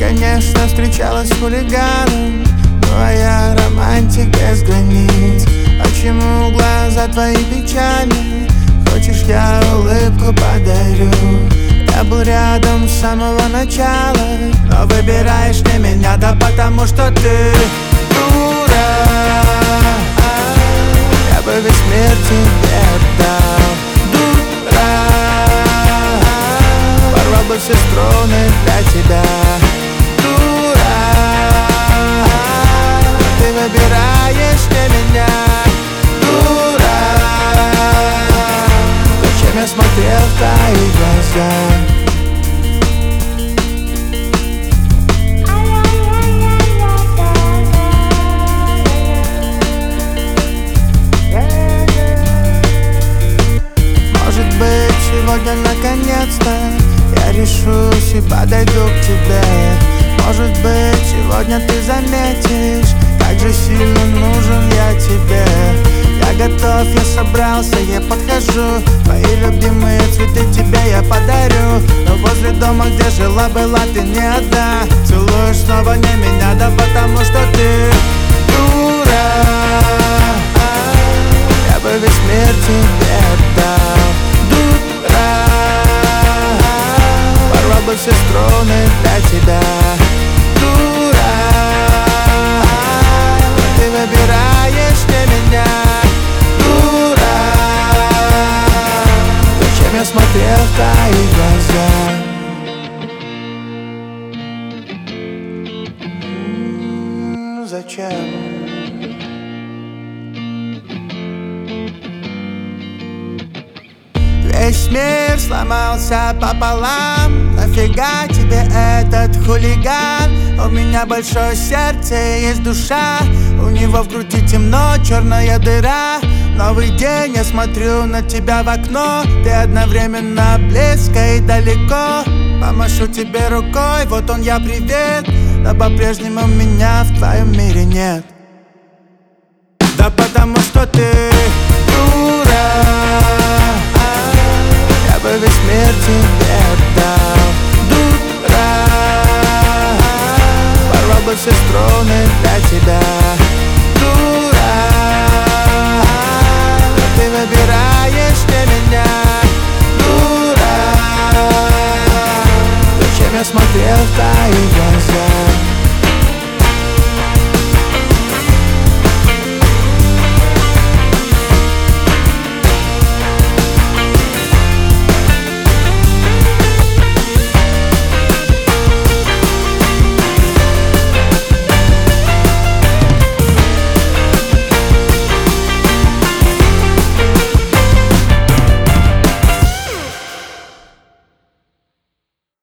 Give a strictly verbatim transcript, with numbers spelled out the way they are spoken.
конечно, встречалась с хулиганом, твоя романтика без границ. Почему глаза твои печальны? Хочешь, я улыбку подарю? Я был рядом с самого начала, но выбираешь не меня, да потому что ты дура. Я бы весь мир тебе отдал, дура. Порвал бы все струны для тебя, дура. Ты выбираешь не меня, дура. Зачем я смотрел в твои глаза? Сегодня наконец-то я решусь и подойду к тебе. Может быть, сегодня ты заметишь, как же сильно нужен я тебе. Я готов, я собрался, я подхожу. Твои любимые цветы тебе я подарю. Но возле дома, где жила, была ты не одна. Целуешь снова не меня, да потому что ты дура. Я бы весь мир тебе отдал, порвал бы все струны для тебя, дура. Ты выбираешь не меня, дура. Зачем я смотрел в твои глаза? Зачем? Весь мир сломался пополам. Нафига тебе этот хулиган? У меня большое сердце, есть душа. У него в груди темно, черная дыра. Новый день, я смотрю на тебя в окно. Ты одновременно близко и далеко. Помашу тебе рукой, вот он я, привет. Но по-прежнему меня в твоем мире нет. Да потому что ты дура. Я бы весь мир тебе отдал, дура. Порвал бы все струны для тебя, дура. Ты выбираешь не меня, дура. Зачем я смотрел в твои глаза?